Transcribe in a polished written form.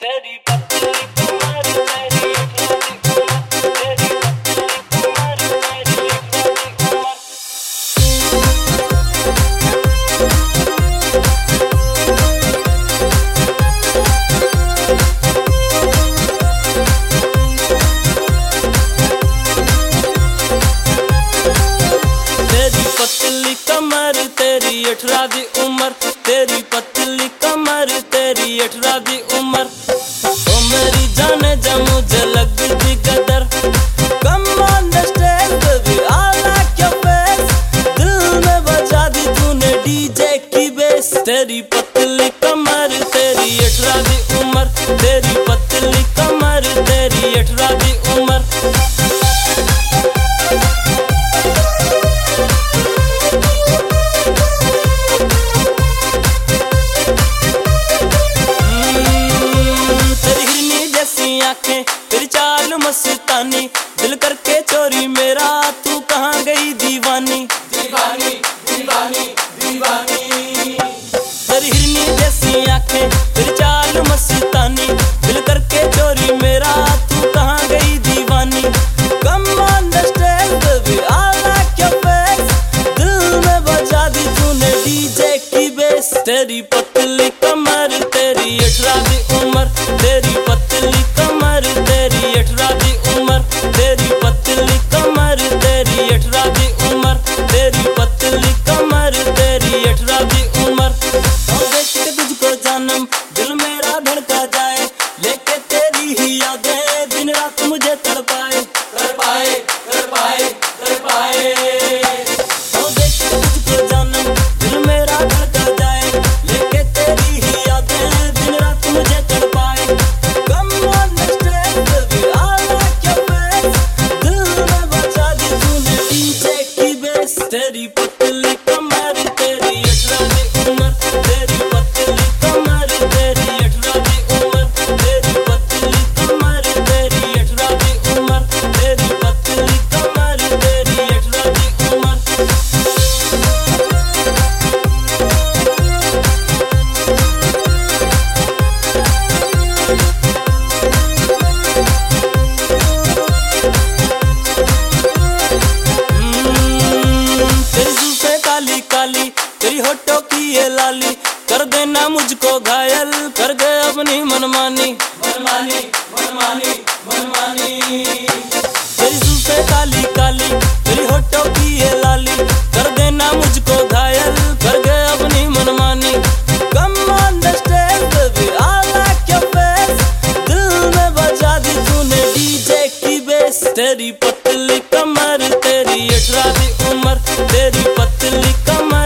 तेरी पतली कमर तेरी अठरानी उम्र तेरी पतली कमर तेरी अठरानी उम्र। तेरी पतली कमर तेरी अठरानी उम्र तेरी पतली कमर तेरी अठरानी उम्र। ओ मेरी जाने जा मुझे लगती कदर come on the stage baby I like your face. दिल में बजा दी तूने डीजे की बेस। तेरी पतली कमर तेरी अठरानी उम्र तेरी पतली कमर तेरी अठरानी उम्र। तेरी चाल मस्तानी दिल करके चोरी मेरा तू कहाँ गई दीवानी दीवानी दीवानी दीवानी। तेरी हिरनी जैसी आंखें तेरी चाल मस्तानी दिल करके चोरी मेरा तू कहाँ गई दीवानी। Come on the stage baby I like your face. दिल में बजा दी तूने डीजे की बेस। तेरी पतली कमर तेरी अठरानी उम्र तेरी पतली कमर तेरी अठरानी उम्र तेरी पतली कमर तेरी अठरानी उम्र तेरी पतली कमर तेरी अठरानी उम्र। और देख के तुझको जानम दिल मेरा धड़का जाए लेके तेरी ही यादें दिन रात मुझे तड़पाए तड़पाए तड़पाए तड़पाए। और देख के तुझको जानम दिल मेरा धड़का जाए लेके तेरी ही यादें दिन रात मुझे तड़पाए। Come on the stage baby I like your face. दिल में बजा दी तूने डीजे की बेस। तेरी पतली कमर तेरी अठरानी उम्र तेरी पतली कमर तेरी अठरानी उम्र तेरी पतली कमर तेरी अठरानी उम्र तेरी पतली कमर तेरी अठरानी उम्र। तेरी जुल्फे काली काली तेरी होठों की ये लाली कर देना मुझको घायल कर गए अपनी मनमानी मनमानी मनमानी मनमानी। तेरी जुल्फे काली काली तेरी होठों की ये लाली कर देना मुझको घायल कर गए अपनी मनमानी। Come on the stage baby I like your face. दिल में बजा दी तूने डीजे की बेस। तेरी पतली कमर तेरी अठरानी उम्र तेरी पतली कमर